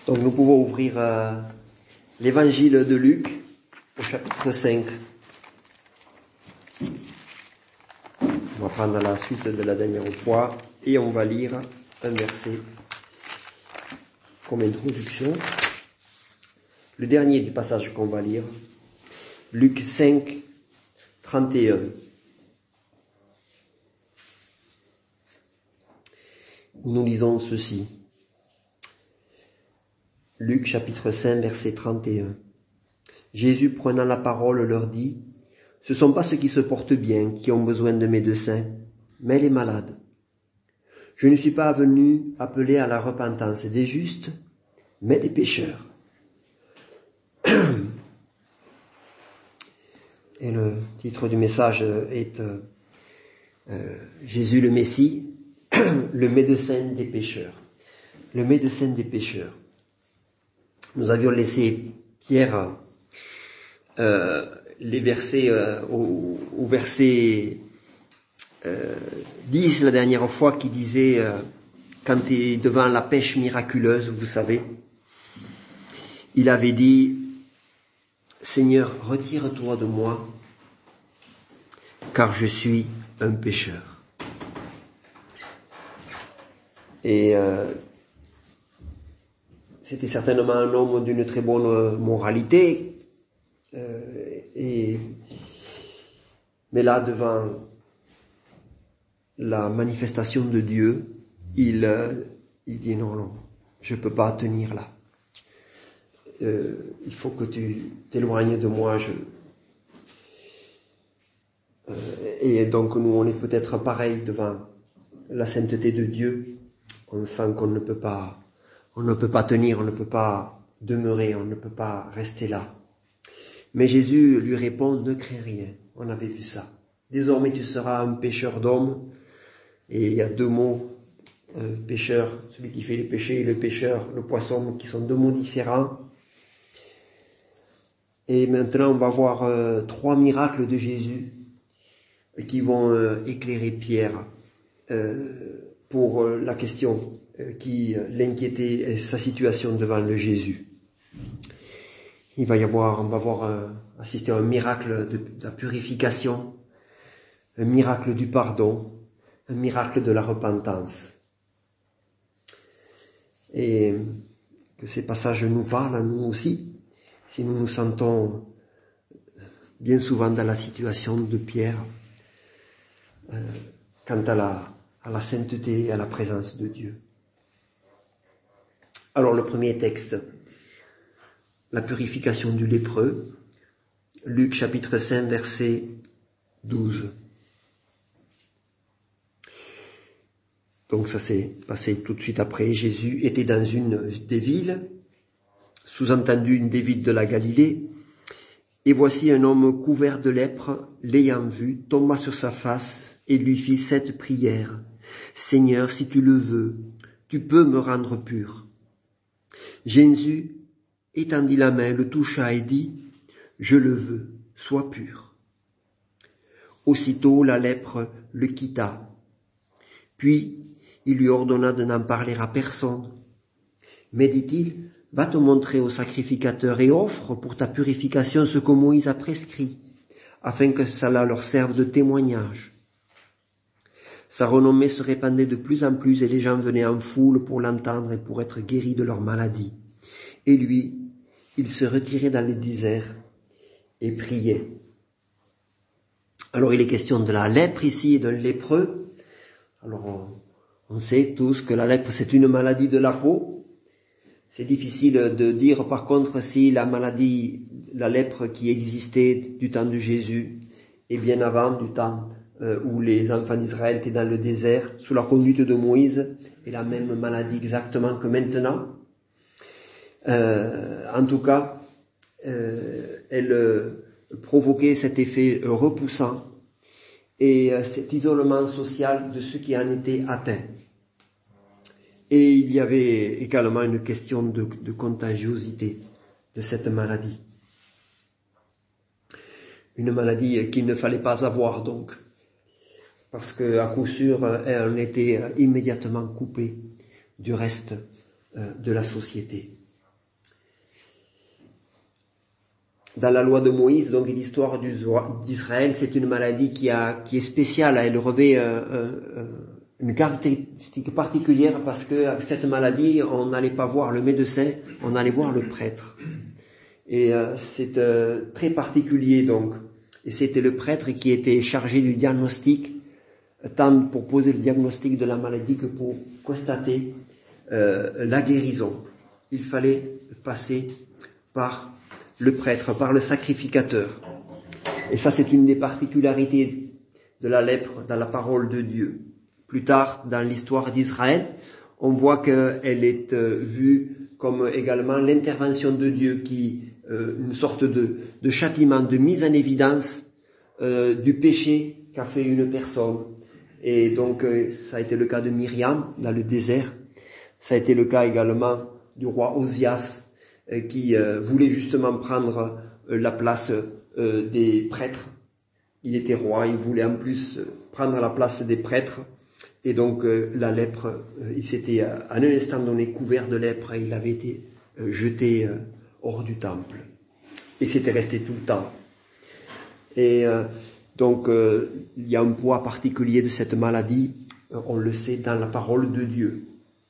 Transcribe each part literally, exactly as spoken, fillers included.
Donc nous pouvons ouvrir euh, l'évangile de Luc au chapitre cinq. On va prendre la suite de la dernière fois et on va lire un verset comme introduction. Le dernier du passage qu'on va lire, Luc cinq, trente et un. Nous lisons ceci. Luc chapitre cinq, verset trente et un. Jésus, prenant la parole, leur dit, « Ce ne sont pas ceux qui se portent bien qui ont besoin de médecins, mais les malades. Je ne suis pas venu appeler à la repentance des justes, mais des pécheurs. » Et le titre du message est euh, euh, Jésus le Messie, le médecin des pécheurs. Le médecin des pécheurs. Nous avions laissé Pierre euh, les versets euh, au, au verset euh, dix la dernière fois qui disait euh, quand il est devant la pêche miraculeuse, vous savez, il avait dit « Seigneur, retire-toi de moi, car je suis un pécheur. » Et euh, c'était certainement un homme d'une très bonne moralité, euh, et, mais là, devant la manifestation de Dieu, il, euh, il dit non, non, je peux pas tenir là. Euh, il faut que tu t'éloignes de moi. Je... Euh, et donc nous, on est peut-être pareil devant la sainteté de Dieu. On sent qu'on ne peut pas, on ne peut pas tenir, on ne peut pas demeurer, on ne peut pas rester là. Mais Jésus lui répond, ne crains rien. On avait vu ça. Désormais tu seras un pécheur d'hommes. Et il y a deux mots, euh, pécheur, celui qui fait les péchés, et le pécheur, le poisson, qui sont deux mots différents. Et maintenant on va voir euh, trois miracles de Jésus qui vont euh, éclairer Pierre euh, pour euh, la question euh, qui l'inquiétait, sa situation devant le Jésus. Il va y avoir, on va voir euh, assister à un miracle de, de la purification, un miracle du pardon, un miracle de la repentance. Et que ces passages nous parlent à nous aussi, si nous nous sentons bien souvent dans la situation de Pierre, euh, quant à la, à la sainteté et à la présence de Dieu. Alors le premier texte, la purification du lépreux, Luc chapitre cinq, verset douze. Donc ça s'est passé tout de suite après. Jésus était dans une des villes, sous-entendu une des villes de la Galilée, et voici un homme couvert de lèpre, l'ayant vu, tomba sur sa face et lui fit cette prière. « Seigneur, si tu le veux, tu peux me rendre pur. » Jésus étendit la main, le toucha et dit « Je le veux, sois pur. » Aussitôt la lèpre le quitta. Puis il lui ordonna de n'en parler à personne. Mais dit-il, va te montrer au sacrificateur et offre pour ta purification ce que Moïse a prescrit, afin que cela leur serve de témoignage. Sa renommée se répandait de plus en plus et les gens venaient en foule pour l'entendre et pour être guéris de leur maladie. Et lui, il se retirait dans les déserts et priait. Alors il est question de la lèpre ici et d'un lépreux. Alors on, on sait tous que la lèpre c'est une maladie de la peau. C'est difficile de dire par contre si la maladie, la lèpre qui existait du temps de Jésus et bien avant du temps euh, où les enfants d'Israël étaient dans le désert sous la conduite de Moïse est la même maladie exactement que maintenant. Euh, en tout cas, euh, elle euh, provoquait cet effet euh, repoussant et euh, cet isolement social de ceux qui en étaient atteints. Et il y avait également une question de, de contagiosité de cette maladie. Une maladie qu'il ne fallait pas avoir donc, parce que à coup sûr, elle en était immédiatement coupée du reste de la société. dans la loi de Moïse, donc l'histoire d'Israël, c'est une maladie qui, a, qui est spéciale, elle revêt euh, euh, une caractéristique particulière parce que avec cette maladie, on n'allait pas voir le médecin, on allait voir le prêtre. Et euh, c'est euh, très particulier donc. Et c'était le prêtre qui était chargé du diagnostic, tant pour poser le diagnostic de la maladie que pour constater euh, la guérison. Il fallait passer par le prêtre, par le sacrificateur. Et ça, c'est une des particularités de la lèpre dans la parole de Dieu. Plus tard, dans l'histoire d'Israël, on voit qu'elle est euh, vue comme également l'intervention de Dieu qui, euh, une sorte de, de châtiment, de mise en évidence euh, du péché qu'a fait une personne. Et donc, euh, ça a été le cas de Myriam dans le désert. Ça a été le cas également du roi Osias, euh, qui euh, voulait justement prendre euh, la place euh, des prêtres. Il était roi, il voulait en plus prendre la place des prêtres. Et donc euh, la lèpre, euh, il s'était euh, à un instant donné couvert de lèpre et il avait été euh, jeté euh, hors du temple. Et c'était resté tout le temps. Et euh, donc euh, il y a un poids particulier de cette maladie, euh, on le sait dans la parole de Dieu.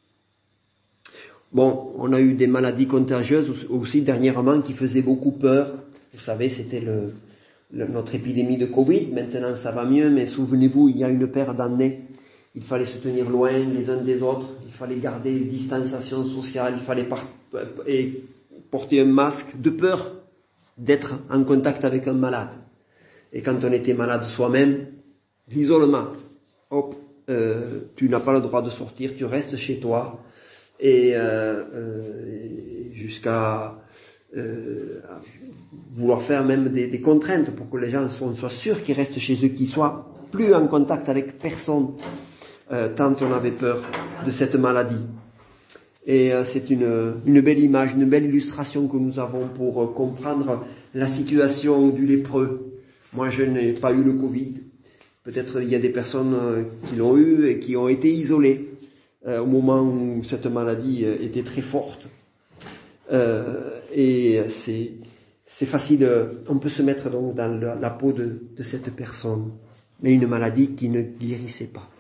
Bon, on a eu des maladies contagieuses aussi dernièrement qui faisaient beaucoup peur. Vous savez, c'était le, le notre épidémie de Covid. Maintenant ça va mieux, mais souvenez-vous, il y a une paire d'années, il fallait se tenir loin les uns des autres, il fallait garder une distanciation sociale, il fallait par- et porter un masque de peur d'être en contact avec un malade. Et quand on était malade soi-même, l'isolement, hop, euh, tu n'as pas le droit de sortir, tu restes chez toi, et euh, euh, jusqu'à euh, vouloir faire même des, des contraintes pour que les gens soient, soient sûrs qu'ils restent chez eux, qu'ils soient plus en contact avec personne. Euh, tant on avait peur de cette maladie. Et euh, c'est une, une belle image, une belle illustration que nous avons pour euh, comprendre la situation du lépreux. Moi, je n'ai pas eu le Covid. Peut-être il y a des personnes euh, qui l'ont eu et qui ont été isolées euh, au moment où cette maladie euh, était très forte. Euh, et c'est, c'est facile, euh, on peut se mettre donc dans la, la peau de, de cette personne. Mais une maladie qui ne guérissait pas.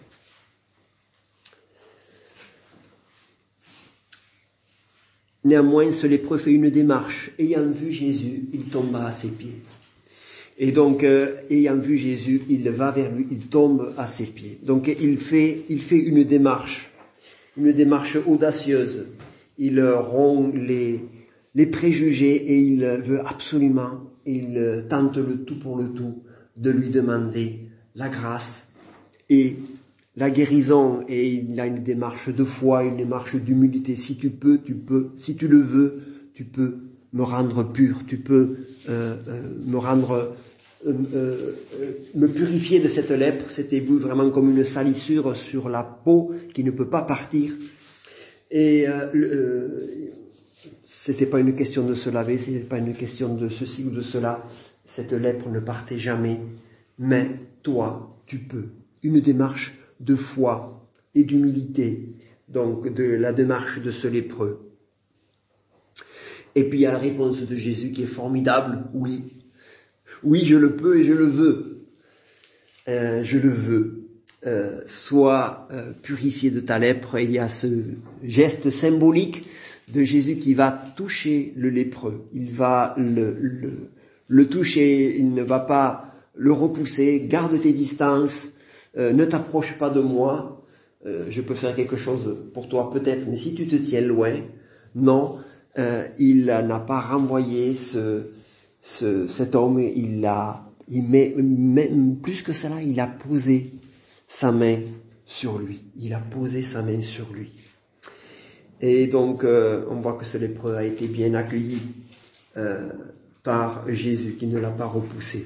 Néanmoins, ce lépreux fait une démarche. Ayant vu Jésus, il tomba à ses pieds. Et donc, euh, ayant vu Jésus, il va vers lui, il tombe à ses pieds. Donc, il fait, il fait une démarche, une démarche audacieuse. Il rompt les, les préjugés et il veut absolument, il tente le tout pour le tout, de lui demander la grâce et la guérison, et il a une démarche de foi, une démarche d'humilité. Si tu peux, tu peux. Si tu le veux, tu peux me rendre pur. Tu peux euh, euh, me rendre, euh, euh, me purifier de cette lèpre. C'était vu vraiment comme une salissure sur la peau qui ne peut pas partir. Et euh, euh, c'était pas une question de se laver, c'était pas une question de ceci ou de cela. Cette lèpre ne partait jamais. Mais toi, tu peux. Une démarche de foi et d'humilité, donc de la démarche de ce lépreux. Et puis il y a la réponse de Jésus qui est formidable, oui, oui je le peux et je le veux, euh, je le veux, euh, sois euh, purifié de ta lèpre. Et il y a ce geste symbolique de Jésus qui va toucher le lépreux, il va le, le, le toucher, il ne va pas le repousser, garde tes distances, Euh, ne t'approche pas de moi, euh, je peux faire quelque chose pour toi peut-être, mais si tu te tiens loin, non, euh, il n'a pas renvoyé ce, ce, cet homme, il a, il met, même plus que cela, il a posé sa main sur lui, il a posé sa main sur lui. Et donc, euh, on voit que ce lépreux a été bien accueilli euh, par Jésus, qui ne l'a pas repoussé.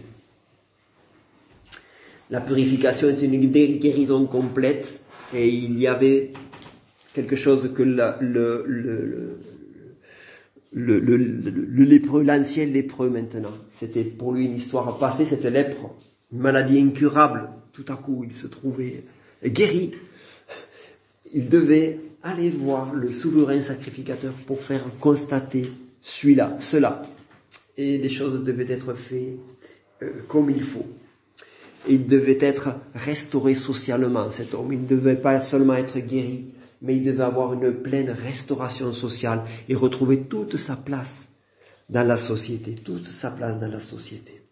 La purification est une guérison complète, et il y avait quelque chose que la, le, le, le, le, le, le lépreux, l'ancien lépreux maintenant, c'était pour lui une histoire passée, cette lèpre, une maladie incurable. Tout à coup, il se trouvait guéri. Il devait aller voir le souverain sacrificateur pour faire constater celui-là, cela. et les choses devaient être faites euh, comme il faut. Il devait être restauré socialement, cet homme. Il ne devait pas seulement être guéri, mais il devait avoir une pleine restauration sociale et retrouver toute sa place dans la société, toute sa place dans la société.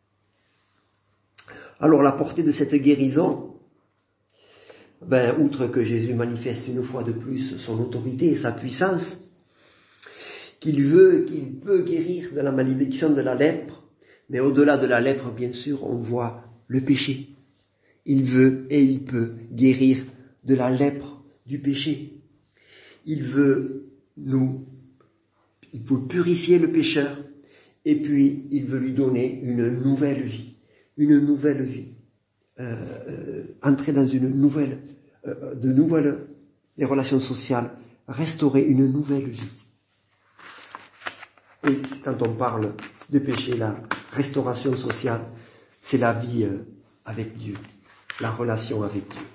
Alors la portée de cette guérison, ben, outre que Jésus manifeste une fois de plus son autorité et sa puissance, qu'il veut, qu'il peut guérir de la malédiction de la lèpre, mais au-delà de la lèpre, bien sûr, on voit le péché. Il veut et il peut guérir de la lèpre du péché. Il veut nous, il peut purifier le pécheur, et puis il veut lui donner une nouvelle vie, une nouvelle vie, euh, euh, entrer dans une nouvelle, euh, de nouvelles des relations sociales, restaurer une nouvelle vie. Et quand on parle de péché, la restauration sociale, c'est la vie euh, avec Dieu, la relation avec Dieu.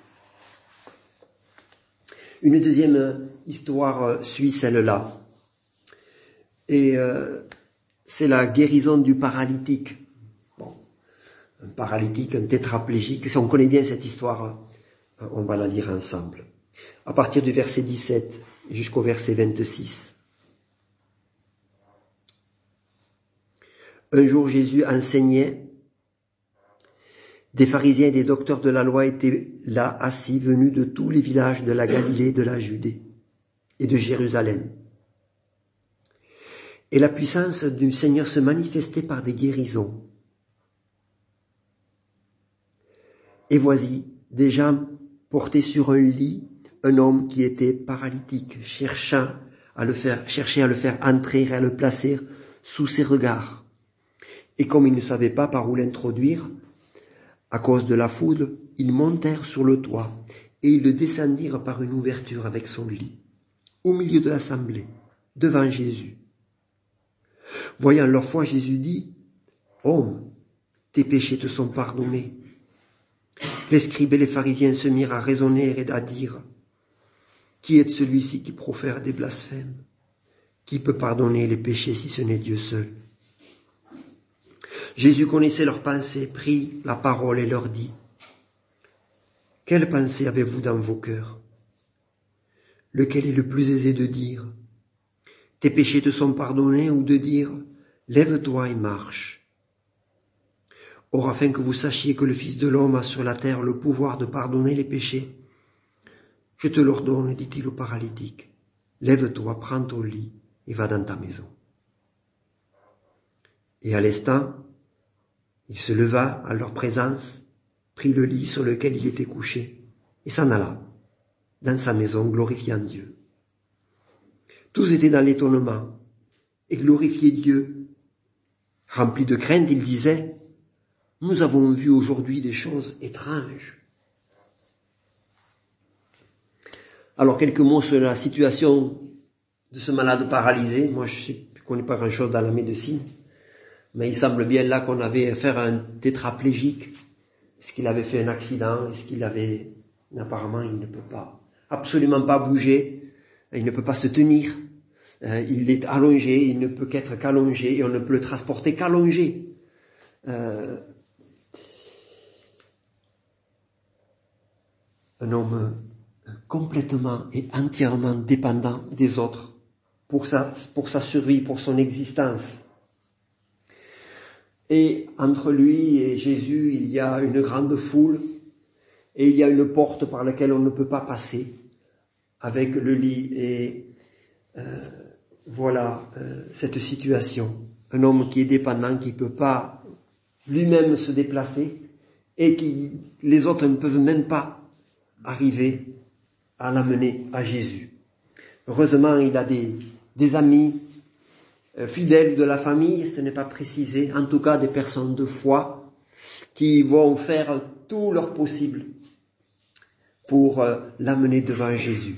Une deuxième histoire suit celle-là. Et euh, c'est la guérison du paralytique. Bon, un paralytique, un tétraplégique. Si on connaît bien cette histoire, on va la lire ensemble. À partir du verset dix-sept jusqu'au verset vingt-six. Un jour, Jésus enseignait. Des pharisiens et des docteurs de la loi étaient là, assis, venus de tous les villages de la Galilée, de la Judée et de Jérusalem. Et la puissance du Seigneur se manifestait par des guérisons. Et voici, des gens portaient sur un lit un homme qui était paralytique, cherchant à le faire, cherchait à le faire entrer et à le placer sous ses regards. Et comme ils ne savaient pas par où l'introduire, à cause de la foule, ils montèrent sur le toit et ils le descendirent par une ouverture avec son lit, au milieu de l'assemblée, devant Jésus. Voyant leur foi, Jésus dit, « Homme, tes péchés te sont pardonnés. » Les scribes et les pharisiens se mirent à raisonner et à dire, « Qui est celui-ci qui profère des blasphèmes? Qui peut pardonner les péchés si ce n'est Dieu seul ?» Jésus connaissait leurs pensées, prit la parole et leur dit, « Quelle pensée avez-vous dans vos cœurs? Lequel est le plus aisé de dire, « Tes péchés te sont pardonnés » ou de dire, « Lève-toi et marche » Or, afin que vous sachiez que le Fils de l'homme a sur la terre le pouvoir de pardonner les péchés, je te l'ordonne, dit-il au paralytique, « Lève-toi, prends ton lit et va dans ta maison. » Et à l'instant, il se leva à leur présence, prit le lit sur lequel il était couché, et s'en alla dans sa maison, glorifiant Dieu. Tous étaient dans l'étonnement, et glorifiaient Dieu. Remplis de crainte, ils disaient, « Nous avons vu aujourd'hui des choses étranges. » Alors, quelques mots sur la situation de ce malade paralysé. Moi, je ne connais pas grand-chose dans la médecine. Mais il semble bien là qu'on avait affaire à un tétraplégique. Est-ce qu'il avait fait un accident? Est-ce qu'il avait... Apparemment, il ne peut pas, absolument pas bouger. Il ne peut pas se tenir. Euh, il est allongé, il ne peut qu'être qu'allongé, et on ne peut le transporter qu'allongé. Euh, un homme complètement et entièrement dépendant des autres pour sa, pour sa survie, pour son existence. Et entre lui et Jésus, il y a une grande foule et il y a une porte par laquelle on ne peut pas passer avec le lit. Et euh, voilà euh, cette situation. Un homme qui est dépendant, qui ne peut pas lui-même se déplacer et qui les autres ne peuvent même pas arriver à l'amener à Jésus. Heureusement, il a des, des amis fidèles de la famille, ce n'est pas précisé, en tout cas des personnes de foi qui vont faire tout leur possible pour euh, l'amener devant Jésus.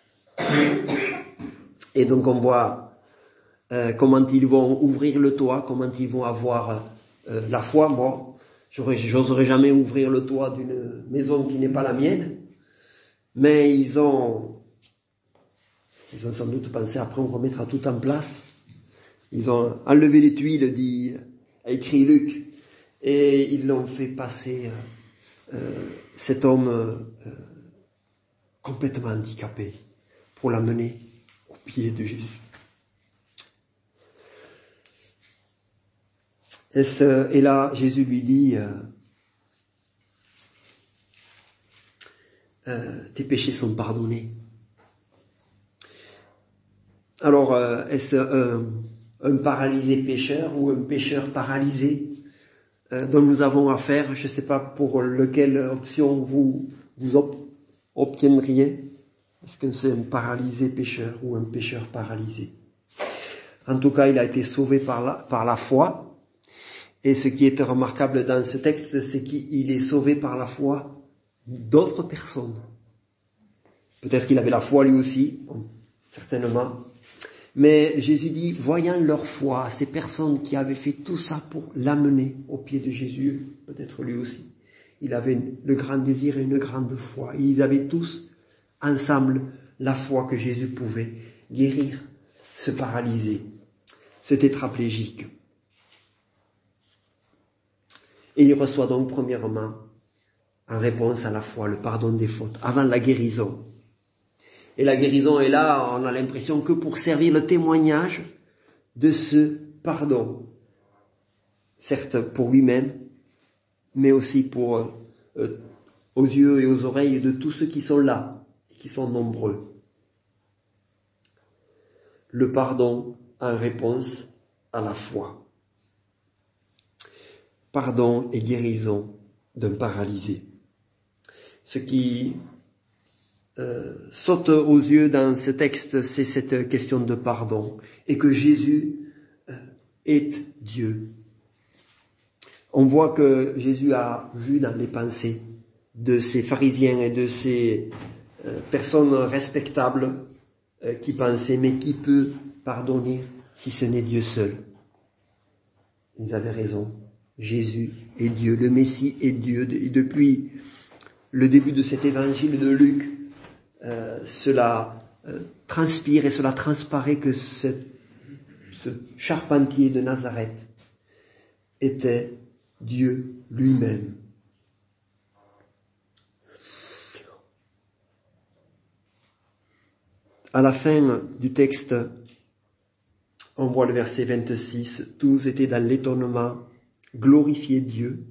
Et donc on voit euh, comment ils vont ouvrir le toit, comment ils vont avoir euh, la foi. Moi, j'aurais, j'oserais jamais ouvrir le toit d'une maison qui n'est pas la mienne, mais ils ont, ils ont sans doute pensé, après on remettra tout en place. Ils ont enlevé les tuiles, dit, a écrit Luc, et ils l'ont fait passer, euh, euh, cet homme euh, complètement handicapé, pour l'amener au pied de Jésus. Et, ce, et là, Jésus lui dit, euh, euh, tes péchés sont pardonnés. Alors, euh, est-ce un, un paralysé pécheur ou un pécheur paralysé euh, dont nous avons affaire? Je ne sais pas pour lequel option vous vous ob- obtiendriez. Est-ce que c'est un paralysé pécheur ou un pécheur paralysé? En tout cas, il a été sauvé par la, par la foi. Et ce qui est remarquable dans ce texte, c'est qu'il est sauvé par la foi d'autres personnes. Peut-être qu'il avait la foi lui aussi, bon, certainement. Mais Jésus dit, voyant leur foi, ces personnes qui avaient fait tout ça pour l'amener au pied de Jésus, peut-être lui aussi, il avait le grand désir et une grande foi. Ils avaient tous ensemble la foi que Jésus pouvait guérir ce paralysé, ce tétraplégique. Et il reçoit donc premièrement, en réponse à la foi, le pardon des fautes, avant la guérison. Et la guérison est là, on a l'impression que pour servir le témoignage de ce pardon. Certes pour lui-même, mais aussi pour, euh, aux yeux et aux oreilles de tous ceux qui sont là, et qui sont nombreux. Le pardon en réponse à la foi. Pardon et guérison d'un paralysé. Ce qui euh, saute aux yeux dans ce texte, c'est cette question de pardon, et que Jésus euh, est Dieu. On voit que Jésus a vu dans les pensées de ces pharisiens et de ces euh, personnes respectables euh, qui pensaient, mais qui peut pardonner si ce n'est Dieu seul? Ils avaient raison. Jésus est Dieu, le Messie est Dieu. Et depuis le début de cet évangile de Luc, euh, cela euh, transpire et cela transparaît que ce, ce charpentier de Nazareth était Dieu lui-même. À la fin du texte, on voit le verset vingt-six, tous étaient dans l'étonnement, glorifiaient Dieu.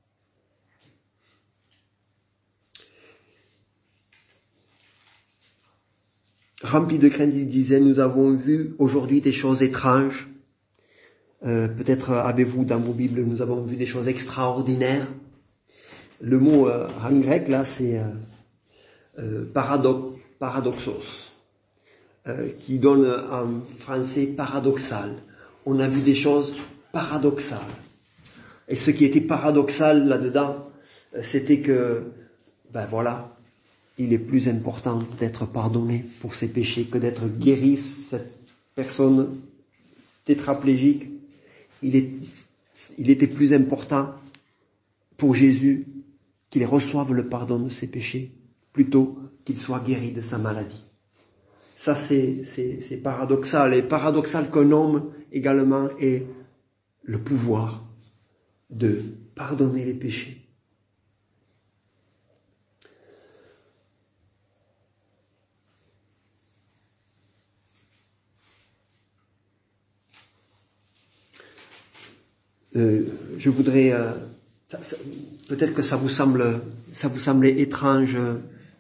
Remplis de crainte, il disait, nous avons vu aujourd'hui des choses étranges. Euh, peut-être avez-vous dans vos Bibles, nous avons vu des choses extraordinaires. Le mot euh, en grec, là, c'est euh, euh, paradox, paradoxos, euh, qui donne en français paradoxal. On a vu des choses paradoxales. Et ce qui était paradoxal là-dedans, c'était que, ben voilà, il est plus important d'être pardonné pour ses péchés que d'être guéri. Cette personne tétraplégique, il, est, il était plus important pour Jésus qu'il reçoive le pardon de ses péchés plutôt qu'il soit guéri de sa maladie. Ça, c'est, c'est, c'est paradoxal. Et paradoxal qu'un homme également ait le pouvoir de pardonner les péchés. Euh, je voudrais, euh, ça, ça, peut-être que ça vous semble, ça vous semblait étrange. Euh,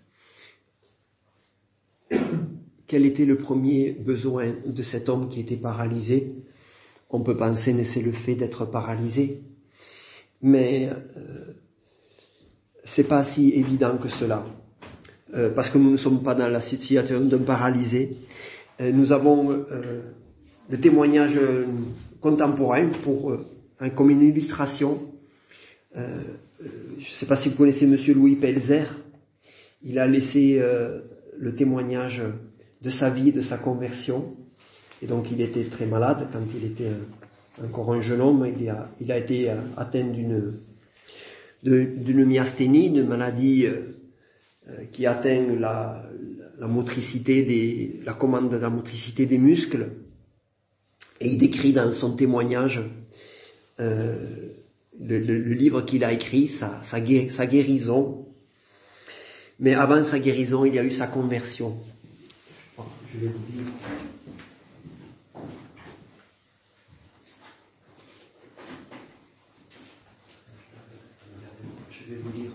quel était le premier besoin de cet homme qui était paralysé? On peut penser que c'est le fait d'être paralysé, mais euh, c'est pas si évident que cela, euh, parce que nous ne sommes pas dans la situation d'un paralysé. Euh, nous avons euh, le témoignage contemporain pour euh, comme une illustration. Euh, je ne sais pas si vous connaissez Monsieur Louis Pelzer. Il a laissé euh, le témoignage de sa vie, de sa conversion. Et donc il était très malade quand il était euh, encore un jeune homme. Il a, il a été euh, atteint d'une, de, d'une myasthénie, d'une maladie euh, qui atteint la, la motricité des, la commande de la motricité des muscles. Et il décrit dans son témoignage euh, le, le, le livre qu'il a écrit, sa, sa, sa guérison. Mais avant sa guérison, il y a eu sa conversion. Je vais vous lire. Je vais vous lire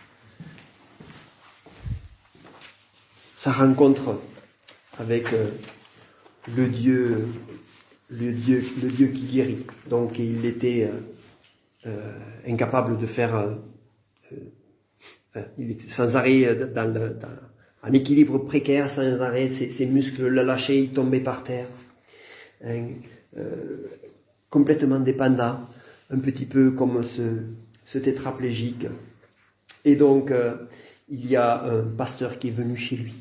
sa rencontre avec euh, le Dieu, le Dieu, le Dieu qui guérit. Donc il était euh, euh, incapable de faire, euh, euh, il était sans arrêt dans le, dans, en équilibre précaire, sans arrêt, ses, ses muscles le lâchaient, il tombait par terre, hein, euh, complètement dépendant, un petit peu comme ce, ce tétraplégique. Et donc euh, il y a un pasteur qui est venu chez lui.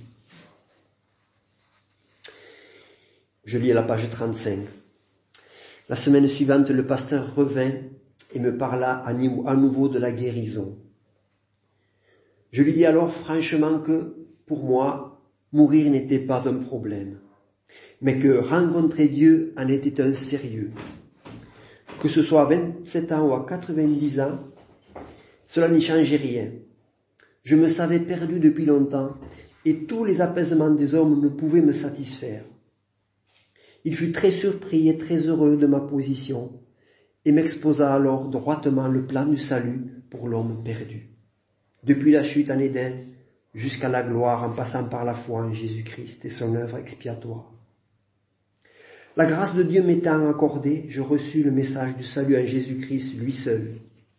Je lis à la page trente-cinq. La semaine suivante, le pasteur revint et me parla à nouveau de la guérison. Je lui dis alors franchement que, pour moi, mourir n'était pas un problème, mais que rencontrer Dieu en était un sérieux. Que ce soit à vingt-sept ans ou à quatre-vingt-dix ans, cela n'y changeait rien. Je me savais perdu depuis longtemps et tous les apaisements des hommes ne pouvaient me satisfaire. Il fut très surpris et très heureux de ma position et m'exposa alors droitement le plan du salut pour l'homme perdu. Depuis la chute en Éden jusqu'à la gloire en passant par la foi en Jésus-Christ et son œuvre expiatoire. La grâce de Dieu m'étant accordée, je reçus le message du salut en Jésus-Christ lui seul.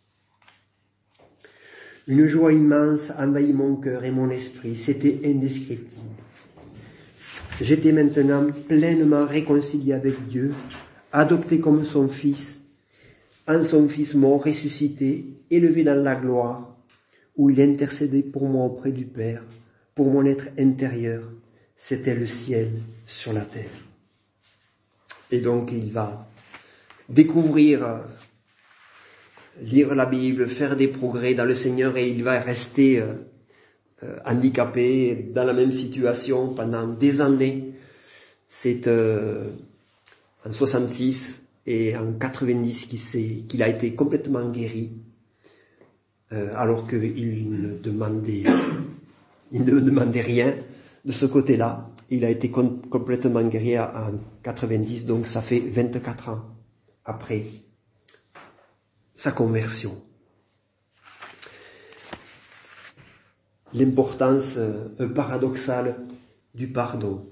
Une joie immense envahit mon cœur et mon esprit, c'était indescriptible. J'étais maintenant pleinement réconcilié avec Dieu, adopté comme son fils, en son fils mort, ressuscité, élevé dans la gloire, où il intercédait pour moi auprès du Père, pour mon être intérieur. C'était le ciel sur la terre. Et donc il va découvrir, lire la Bible, faire des progrès dans le Seigneur, et il va rester euh, euh, handicapé dans la même situation pendant des années. C'est euh, en soixante-six et en quatre-vingt-dix qu'il, s'est, qu'il a été complètement guéri, euh, alors qu'il ne demandait, il ne demandait rien de ce côté-là. Il a été com- complètement guéri en quatre-vingt-dix, donc ça fait vingt-quatre ans après sa conversion. L'importance euh, paradoxale du pardon.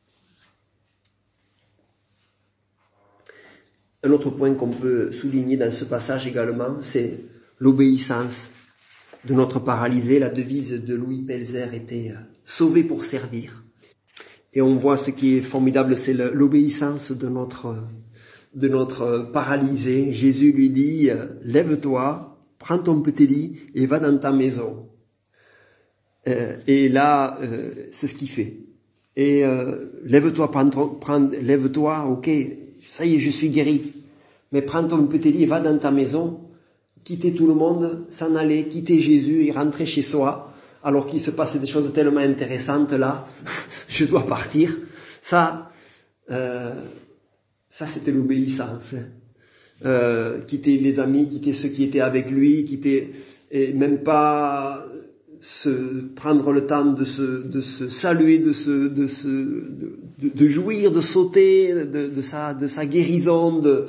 Un autre point qu'on peut souligner dans ce passage également, c'est l'obéissance de notre paralysé. La devise de Louis Pelzer était euh, « sauver pour servir ». Et on voit ce qui est formidable, c'est le, l'obéissance de notre, de notre paralysé. Jésus lui dit euh, « lève-toi, prends ton petit lit et va dans ta maison ». Euh, et là, euh, c'est ce qu'il fait. Et euh, lève-toi, prends ton, prends, lève-toi, ok, ça y est, je suis guéri. Mais prends ton petit lit et va dans ta maison, quitter tout le monde, s'en aller, quitter Jésus et rentrer chez soi, alors qu'il se passait des choses tellement intéressantes là, je dois partir. Ça, euh, ça c'était l'obéissance. Euh, quitter les amis, quitter ceux qui étaient avec lui, quitter, et même pas se prendre le temps de se, de se saluer, de se, de se, de, de, de jouir, de sauter, de, de sa, de sa guérison. De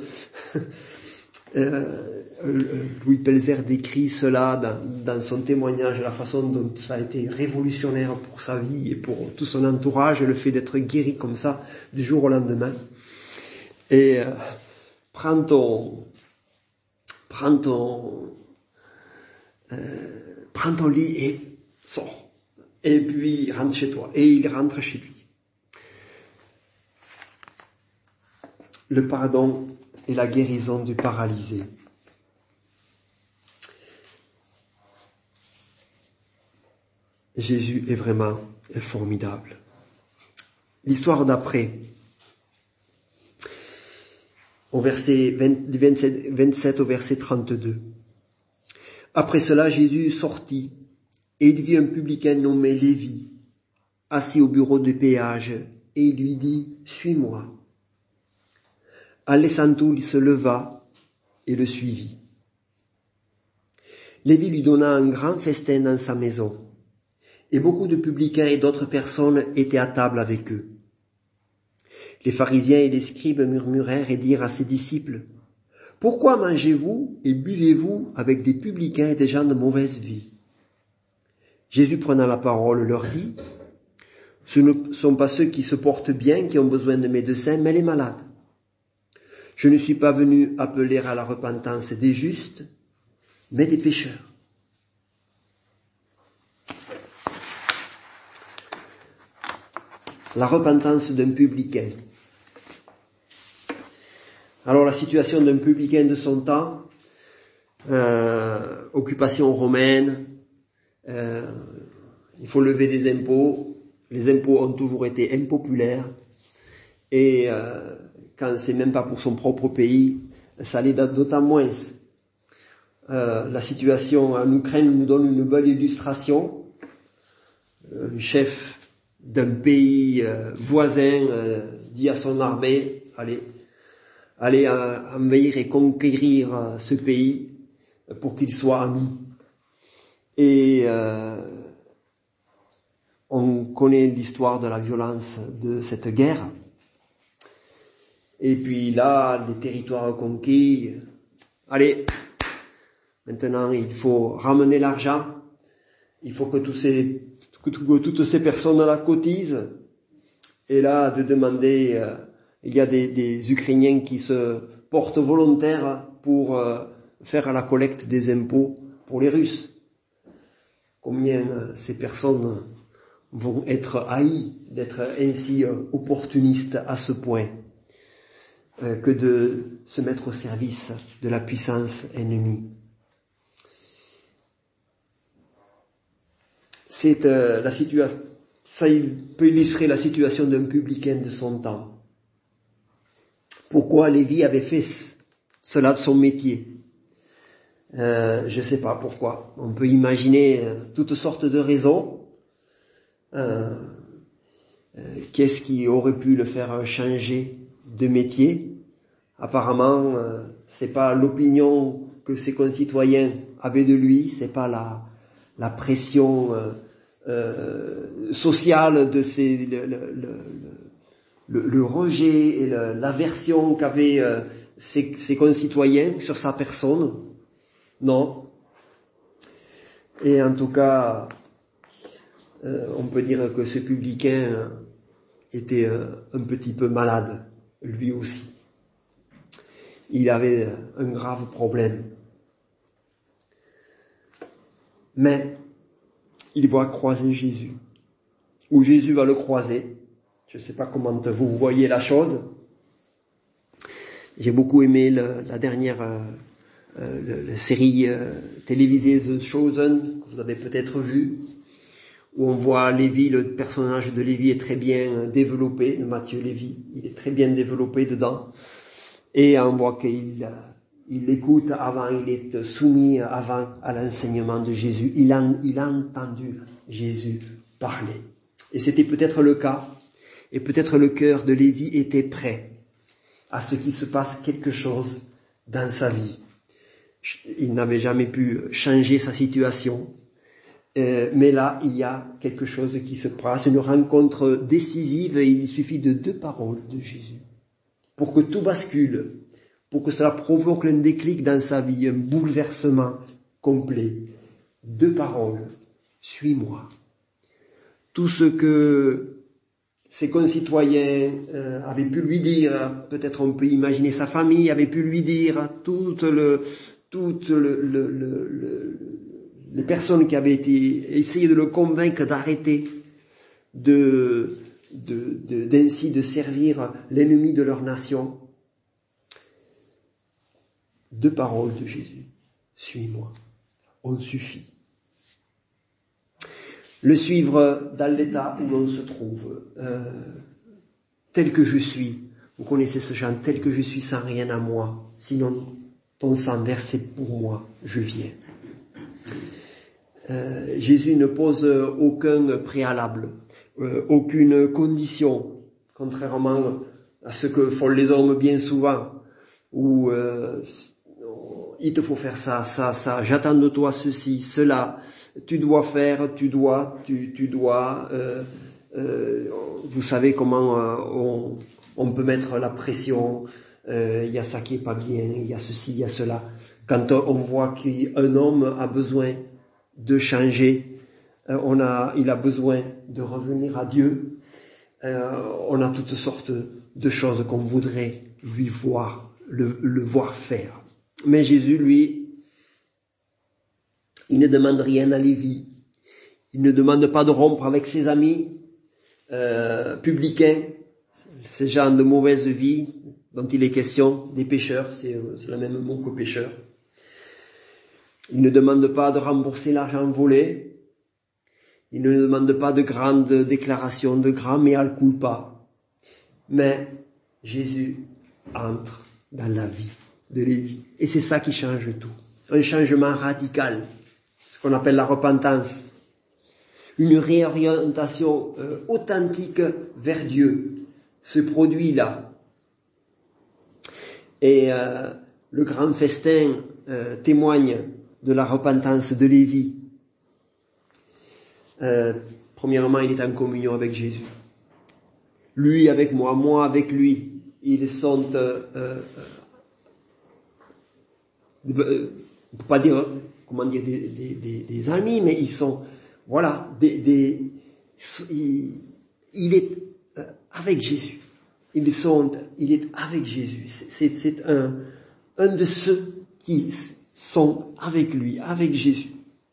euh, Louis Pelzer décrit cela dans, dans son témoignage, la façon dont ça a été révolutionnaire pour sa vie et pour tout son entourage, le fait d'être guéri comme ça du jour au lendemain. Et euh, prends ton, prends ton, euh, prends ton lit et sors. Et puis rentre chez toi. Et il rentre chez lui. Le pardon et la guérison du paralysé. Jésus est vraiment formidable. L'histoire d'après, au verset vingt, du vingt-sept, vingt-sept au verset trente-deux. Après cela, Jésus sortit et il vit un publicain nommé Lévi, assis au bureau de péage, et il lui dit « Suis-moi ». En laissant tout, il se leva et le suivit. Lévi lui donna un grand festin dans sa maison, et beaucoup de publicains et d'autres personnes étaient à table avec eux. Les pharisiens et les scribes murmurèrent et dirent à ses disciples, « Pourquoi mangez-vous et buvez-vous avec des publicains et des gens de mauvaise vie ?» Jésus, prenant la parole, leur dit, « Ce ne sont pas ceux qui se portent bien qui ont besoin de médecins, mais les malades. Je ne suis pas venu appeler à la repentance des justes, mais des pécheurs. » La repentance d'un publicain. Alors la situation d'un publicain de son temps, euh, occupation romaine, euh, il faut lever des impôts, les impôts ont toujours été impopulaires, et euh, quand c'est même pas pour son propre pays, ça l'est d'autant moins. Euh, la situation en Ukraine nous donne une belle illustration. Euh, le chef d'un pays euh, voisin euh, dit à son armée, allez, allez euh, envahir et conquérir euh, ce pays pour qu'il soit à nous. Et euh, on connaît l'histoire de la violence de cette guerre. Et puis là, les territoires conquis, allez, maintenant il faut ramener l'argent, il faut que tous ces que toutes ces personnes la cotisent, et là de demander, euh, il y a des, des Ukrainiens qui se portent volontaires pour euh, faire la collecte des impôts pour les Russes. Combien euh, ces personnes vont être haïes d'être ainsi euh, opportunistes à ce point euh, que de se mettre au service de la puissance ennemie. C'est euh, la situation, ça peut illustrer la situation d'un publicain de son temps. Pourquoi Lévi avait fait cela de son métier? Euh, je ne sais pas pourquoi. On peut imaginer euh, toutes sortes de raisons. Euh, euh, qu'est-ce qui aurait pu le faire changer de métier? Apparemment, euh, c'est pas l'opinion que ses concitoyens avaient de lui, c'est pas la la pression euh, euh, sociale de ses, le, le, le, le, le rejet et le, l'aversion qu'avaient euh, ses, ses concitoyens sur sa personne. Non. Et en tout cas, euh, on peut dire que ce publicain était euh, un petit peu malade, lui aussi. Il avait un grave problème. Mais il va croiser Jésus, ou Jésus va le croiser. Je ne sais pas comment vous voyez la chose. J'ai beaucoup aimé le, la dernière euh, euh, la série euh, télévisée The Chosen, que vous avez peut-être vue, où on voit Lévi, le personnage de Lévi est très bien développé, de Matthieu Lévi, il est très bien développé dedans, et on voit qu'il il écoute avant, il est soumis avant à l'enseignement de Jésus, il a, il a entendu Jésus parler. Et c'était peut-être le cas, et peut-être le cœur de Lévi était prêt à ce qu'il se passe quelque chose dans sa vie. Il n'avait jamais pu changer sa situation, euh, mais là, il y a quelque chose qui se passe, une rencontre décisive, et il suffit de deux paroles de Jésus pour que tout bascule, pour que cela provoque un déclic dans sa vie, un bouleversement complet. Deux paroles, suis-moi. Tout ce que ses concitoyens euh, avaient pu lui dire, peut-être on peut imaginer sa famille avait pu lui dire, toutes, le, toutes le, le, le, le, les personnes qui avaient été, essayé de le convaincre d'arrêter de, de, de, d'ainsi de servir l'ennemi de leur nation. Deux paroles de Jésus, suis-moi, on suffit. Le suivre dans l'état où l'on se trouve, euh, tel que je suis. Vous connaissez ce chant, tel que je suis sans rien à moi, sinon ton sang versé pour moi, je viens. Euh, Jésus ne pose aucun préalable, euh, aucune condition, contrairement à ce que font les hommes bien souvent, où euh, il te faut faire ça, ça, ça, j'attends de toi ceci, cela, tu dois faire, tu dois, tu, tu dois, euh, euh, vous savez comment euh, on, on peut mettre la pression, il euh, y a ça qui est pas bien, il y a ceci, il y a cela. Quand on voit qu'un homme a besoin de changer, euh, on a, il a besoin de revenir à Dieu, euh, on a toutes sortes de choses qu'on voudrait lui voir, le, le voir faire. Mais Jésus, lui, il ne demande rien à Lévi. Il ne demande pas de rompre avec ses amis euh, publicains, ces gens de mauvaise vie dont il est question, des pécheurs, c'est, c'est le même mot que pécheur. Il ne demande pas de rembourser l'argent volé. Il ne demande pas de grandes déclarations, de grands mea culpa. Mais Jésus entre dans la vie de Lévi. Et c'est ça qui change tout. Un changement radical. Ce qu'on appelle la repentance. Une réorientation euh, authentique vers Dieu se produit là. Et euh, le grand festin euh, témoigne de la repentance de Lévi. Euh, premièrement, il est en communion avec Jésus. Lui avec moi, moi avec lui. Ils sont, euh, euh, euh, on peut pas dire, comment dire, des, des, des, des amis, mais ils sont, voilà, des, des, il, il est euh, avec Jésus. Ils sont, il est avec Jésus. C'est, c'est un, un de ceux qui sont avec lui, avec Jésus.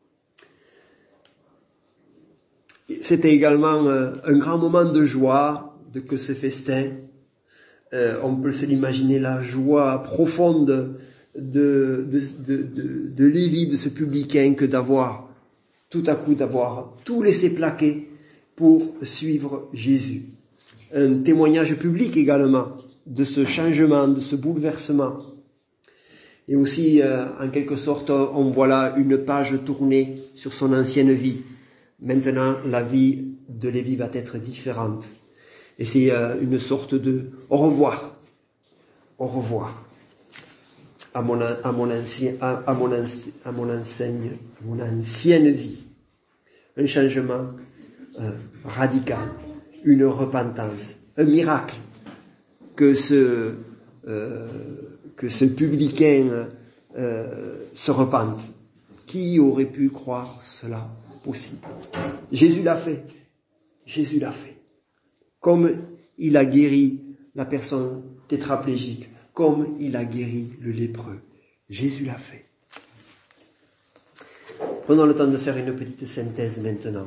C'était également euh, un grand moment de joie de que ce festin. Euh, on peut se l'imaginer, la joie profonde de, de, de, de, de Lévi, de ce publicain, que d'avoir, tout à coup, d'avoir tout laissé plaquer pour suivre Jésus. Un témoignage public également de ce changement, de ce bouleversement. Et aussi, euh, en quelque sorte, on voit là une page tournée sur son ancienne vie. Maintenant, la vie de Lévi va être différente. Et c'est euh, une sorte de au revoir, au revoir à mon à mon ancien à, à mon ancien, à mon enseigne, à mon ancienne vie. Un changement euh, radical, une repentance, un miracle que ce euh, que ce publicain euh, se repente. Qui aurait pu croire cela possible? Jésus l'a fait. Jésus l'a fait. Comme il a guéri la personne tétraplégique, comme il a guéri le lépreux. Jésus l'a fait. Prenons le temps de faire une petite synthèse maintenant.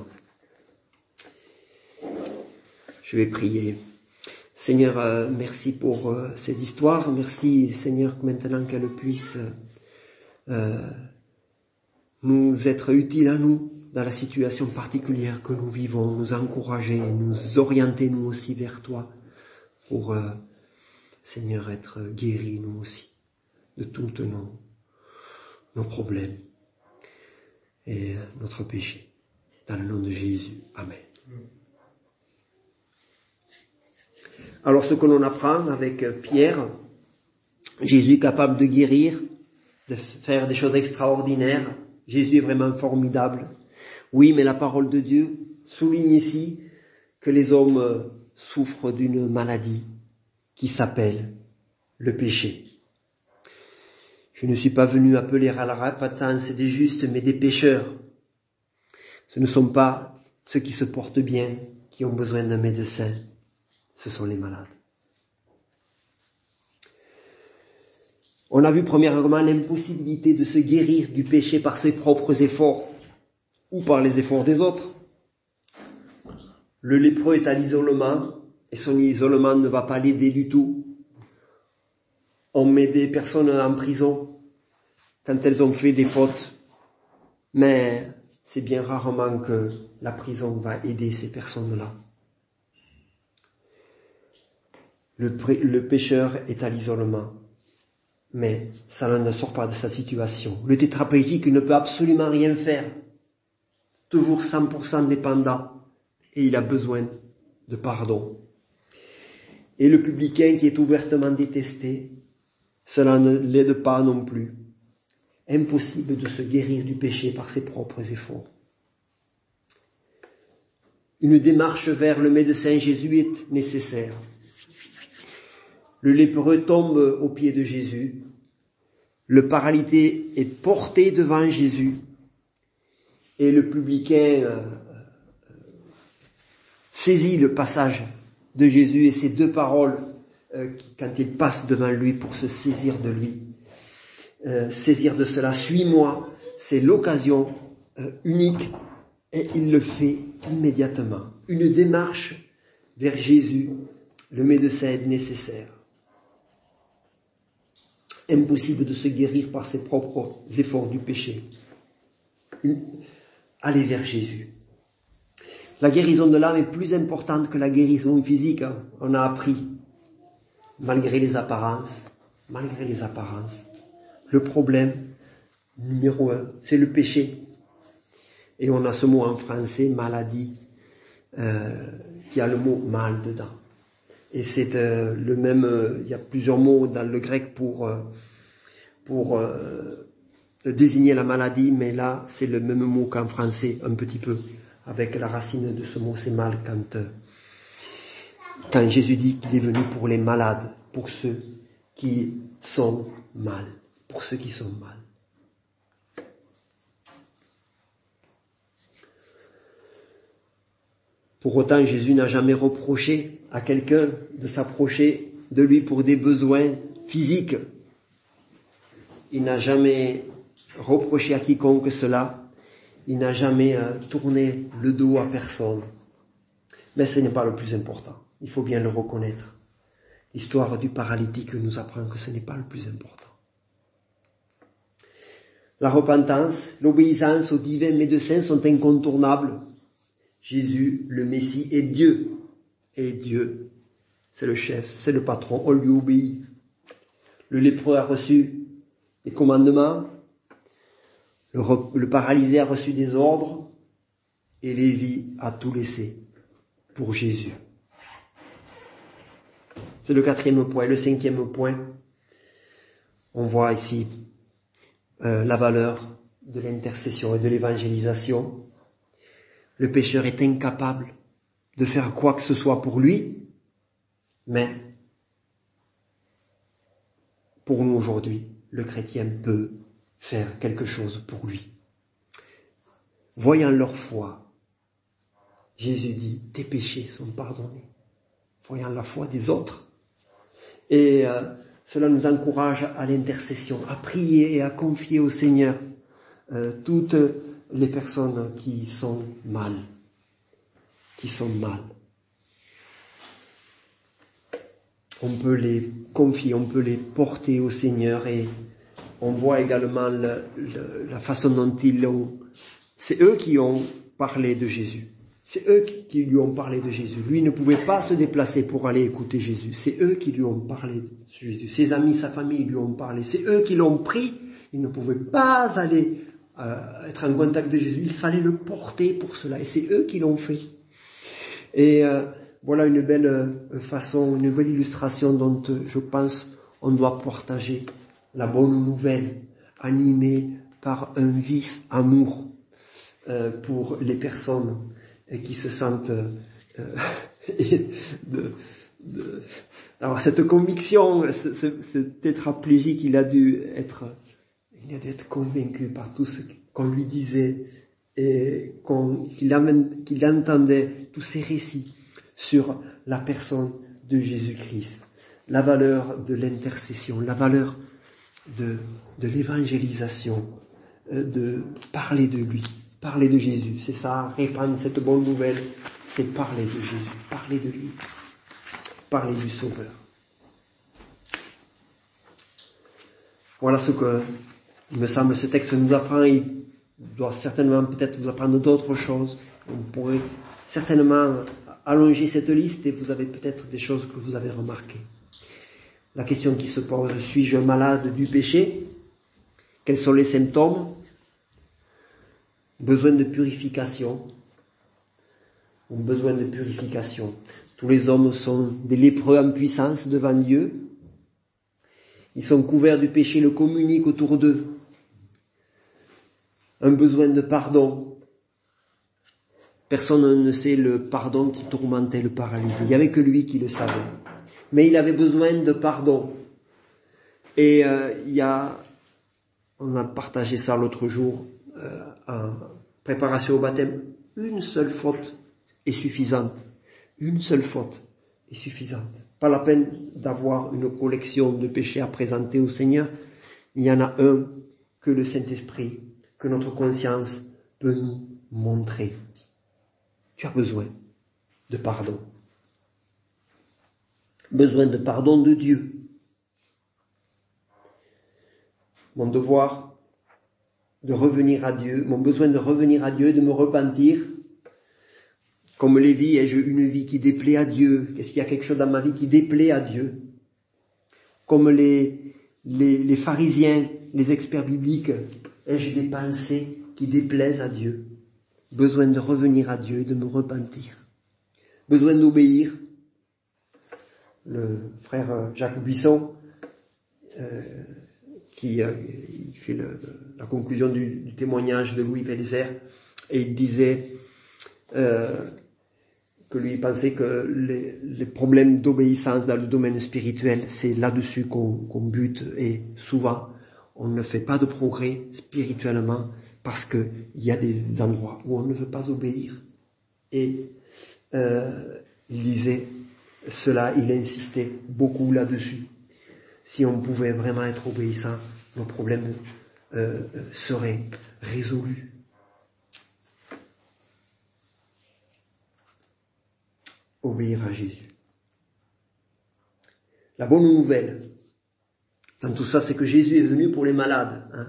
Je vais prier. Seigneur, euh, merci pour euh, ces histoires. Merci, Seigneur, que maintenant qu'elles puissent euh, nous être utiles à nous dans la situation particulière que nous vivons, nous encourager, nous orienter nous aussi vers toi pour, euh, Seigneur, être guéris nous aussi de tous nos, nos problèmes et notre péché. Dans le nom de Jésus. Amen. Alors ce que l'on apprend avec Pierre, Jésus est capable de guérir, de faire des choses extraordinaires. Jésus est vraiment formidable. Oui, mais la parole de Dieu souligne ici que les hommes souffrent d'une maladie qui s'appelle le péché. Je ne suis pas venu appeler à la repentance des justes, mais des pécheurs. Ce ne sont pas ceux qui se portent bien, qui ont besoin d'un médecin. Ce sont les malades. On a vu premièrement l'impossibilité de se guérir du péché par ses propres efforts ou par les efforts des autres. Le lépreux est à l'isolement et son isolement ne va pas l'aider du tout. On met des personnes en prison quand elles ont fait des fautes, mais c'est bien rarement que la prison va aider ces personnes-là. Le, le pécheur est à l'isolement, mais ça ne sort pas de sa situation. Le tétraplégique ne peut absolument rien faire, toujours cent pour cent dépendant, et il a besoin de pardon. Et le publicain qui est ouvertement détesté, cela ne l'aide pas non plus. Impossible de se guérir du péché par ses propres efforts. Une démarche vers le médecin Jésus est nécessaire. Le lépreux tombe aux pieds de Jésus. Le paralyté est porté devant Jésus. Et le publicain euh, saisit le passage de Jésus et ces deux paroles euh, quand il passe devant lui pour se saisir de lui. Euh, saisir de cela, suis-moi, c'est l'occasion euh, unique et il le fait immédiatement. Une démarche vers Jésus, le médecin est nécessaire. Impossible de se guérir par ses propres efforts du péché. Une... Aller vers Jésus. La guérison de l'âme est plus importante que la guérison physique, hein. On a appris, malgré les apparences, malgré les apparences. Le problème numéro un, c'est le péché. Et on a ce mot en français, maladie, euh, qui a le mot mal dedans. Et c'est euh, le même, euh, il y a plusieurs mots dans le grec pour euh, pour euh, désigner la maladie, mais là c'est le même mot qu'en français, un petit peu, avec la racine de ce mot, c'est mal quand euh, quand Jésus dit qu'il est venu pour les malades, pour ceux qui sont mal, pour ceux qui sont mal. Pour autant, Jésus n'a jamais reproché à quelqu'un de s'approcher de lui pour des besoins physiques. Il n'a jamais reproché à quiconque cela. Il n'a jamais euh, tourné le dos à personne. Mais ce n'est pas le plus important. Il faut bien le reconnaître. L'histoire du paralytique nous apprend que ce n'est pas le plus important. La repentance, l'obéissance aux divins médecins sont incontournables. Jésus, le Messie, est Dieu. Et Dieu, c'est le chef, c'est le patron, on lui obéit. Le lépreux a reçu des commandements, le, le paralysé a reçu des ordres, et Lévi a tout laissé pour Jésus. C'est le quatrième point. Le cinquième point, on voit ici euh, la valeur de l'intercession et de l'évangélisation. Le pécheur est incapable de faire quoi que ce soit pour lui, mais pour nous aujourd'hui, le chrétien peut faire quelque chose pour lui. Voyant leur foi, Jésus dit, tes péchés sont pardonnés. Voyant la foi des autres. Et euh, cela nous encourage à l'intercession, à prier et à confier au Seigneur euh, toutes les personnes qui sont mal, qui sont mal. On peut les confier, on peut les porter au Seigneur et on voit également le, le, la façon dont ils ont... C'est eux qui ont parlé de Jésus. C'est eux qui lui ont parlé de Jésus. Lui ne pouvait pas se déplacer pour aller écouter Jésus. C'est eux qui lui ont parlé de Jésus. Ses amis, sa famille lui ont parlé. C'est eux qui l'ont pris. Il ne pouvait pas aller euh, être en contact de Jésus. Il fallait le porter pour cela. Et c'est eux qui l'ont fait. Et euh, voilà une belle euh, façon, une belle illustration dont euh, je pense on doit partager la bonne nouvelle, animée par un vif amour euh, pour les personnes et qui se sentent euh, de, de... Alors cette conviction, ce, ce, ce tétraplégique, il a dû être, il a dû être convaincu par tout ce qu'on lui disait et qu'on, qu'il, amène, qu'il entendait tous ces récits sur la personne de Jésus-Christ, la valeur de l'intercession, la valeur de, de l'évangélisation, de parler de lui. Parler de Jésus, c'est ça, répandre cette bonne nouvelle, c'est parler de Jésus, parler de lui, parler du Sauveur. Voilà ce que, il me semble, ce texte nous apprend. Il doit certainement peut-être vous apprendre d'autres choses. On pourrait certainement allonger cette liste et vous avez peut-être des choses que vous avez remarquées. La question qui se pose, suis-je malade du péché? Quels sont les symptômes? Besoin de purification, ou besoin de purification. Tous les hommes sont des lépreux en puissance devant Dieu. Ils sont couverts du péché, le communiquent autour d'eux. Un besoin de pardon. Personne ne sait le pardon qui tourmentait le paralysé. Il n'y avait que lui qui le savait. Mais il avait besoin de pardon. Et euh, il y a, on a partagé ça l'autre jour, euh, en préparation au baptême, une seule faute est suffisante. Une seule faute est suffisante. Pas la peine d'avoir une collection de péchés à présenter au Seigneur. Il y en a un que le Saint-Esprit, que notre conscience peut nous montrer. Tu as besoin de pardon. Besoin de pardon de Dieu. Mon devoir de revenir à Dieu, mon besoin de revenir à Dieu, de me repentir. Comme Lévi, ai-je une vie qui déplaît à Dieu? Est-ce qu'il y a quelque chose dans ma vie qui déplaît à Dieu? Comme les, les, les pharisiens, les experts bibliques, ai-je des pensées qui déplaisent à Dieu? Besoin de revenir à Dieu et de me repentir. Besoin d'obéir. Le frère Jacques Buisson, euh, qui euh, il fait le, la conclusion du, du témoignage de Louis Pelzer, et il disait euh, que lui pensait que les, les problèmes d'obéissance dans le domaine spirituel, c'est là-dessus qu'on, qu'on bute, et souvent on ne fait pas de progrès spirituellement parce que il y a des endroits où on ne veut pas obéir. Et euh, il disait cela, il insistait beaucoup là-dessus. Si on pouvait vraiment être obéissant, nos problèmes euh, seraient résolus. Obéir à Jésus. La bonne nouvelle dans tout ça, c'est que Jésus est venu pour les malades. Hein.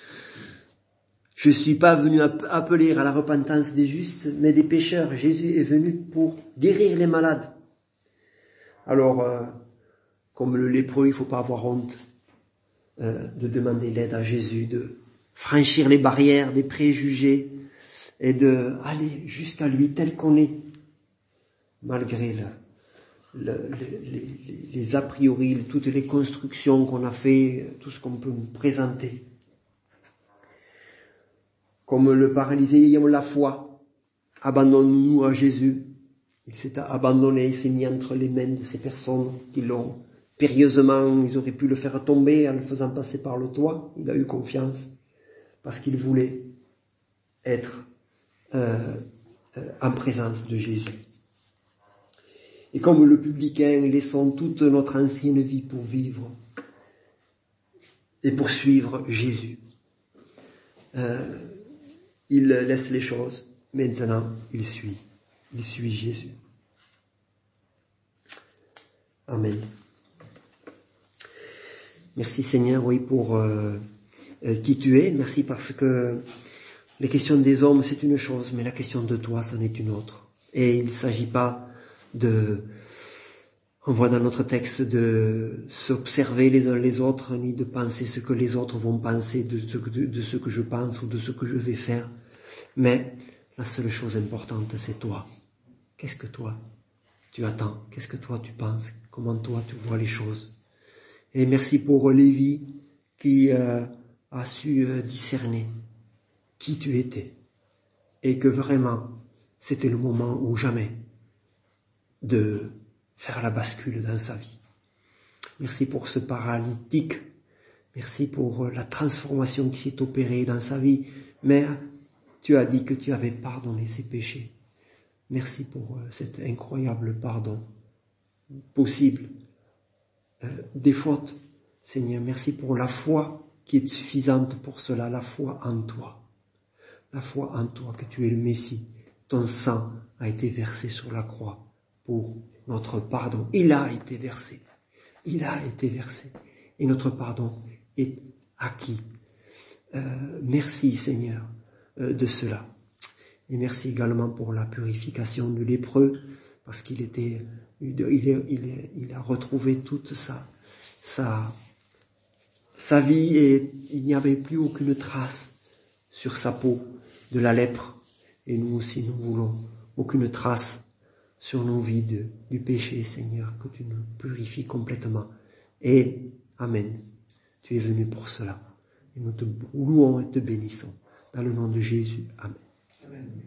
Je suis pas venu appeler à la repentance des justes, mais des pécheurs. Jésus est venu pour guérir les malades. Alors, euh, comme le lépreux, il faut pas avoir honte euh, de demander l'aide à Jésus, de franchir les barrières des préjugés et de aller jusqu'à lui tel qu'on est, malgré le, le, les, les, les a priori, toutes les constructions qu'on a fait, tout ce qu'on peut nous présenter. Comme le paralysé ayant la foi, abandonne-nous à Jésus. Il s'est abandonné, il s'est mis entre les mains de ces personnes qui l'ont périlleusement, ils auraient pu le faire tomber en le faisant passer par le toit. Il a eu confiance parce qu'il voulait être euh, euh, en présence de Jésus. Et comme le publicain, laissons toute notre ancienne vie pour vivre et pour suivre Jésus. Euh, il laisse les choses, maintenant il suit, il suit Jésus. Amen. Merci Seigneur, oui, pour euh, qui tu es. Merci parce que les questions des hommes, c'est une chose, mais la question de toi, c'en est une autre. Et il ne s'agit pas de, on voit dans notre texte, de s'observer les uns les autres, ni de penser ce que les autres vont penser de ce que, de, de ce que je pense ou de ce que je vais faire. Mais la seule chose importante, c'est toi. Qu'est-ce que toi tu attends? Qu'est-ce que toi tu penses? Comment toi tu vois les choses? Et merci pour Lévi qui euh, a su euh, discerner qui tu étais et que vraiment c'était le moment ou jamais de faire la bascule dans sa vie. Merci pour ce paralytique. Merci pour euh, la transformation qui s'est opérée dans sa vie. Mais tu as dit que tu avais pardonné ses péchés. Merci pour euh, cet incroyable pardon possible euh, des fautes. Seigneur, merci pour la foi qui est suffisante pour cela, la foi en toi. La foi en toi, que tu es le Messie. Ton sang a été versé sur la croix pour notre pardon. Il a été versé. Il a été versé. Et notre pardon est acquis. Euh, merci Seigneur euh, de cela. Et merci également pour la purification du lépreux, parce qu'il était, il, il, il, il a retrouvé toute sa, sa, sa vie et il n'y avait plus aucune trace sur sa peau de la lèpre. Et nous aussi, nous voulons aucune trace sur nos vies de, du péché, Seigneur, que tu nous purifies complètement. Et, Amen, tu es venu pour cela. Et nous te louons et te bénissons. Dans le nom de Jésus, Amen. Amen.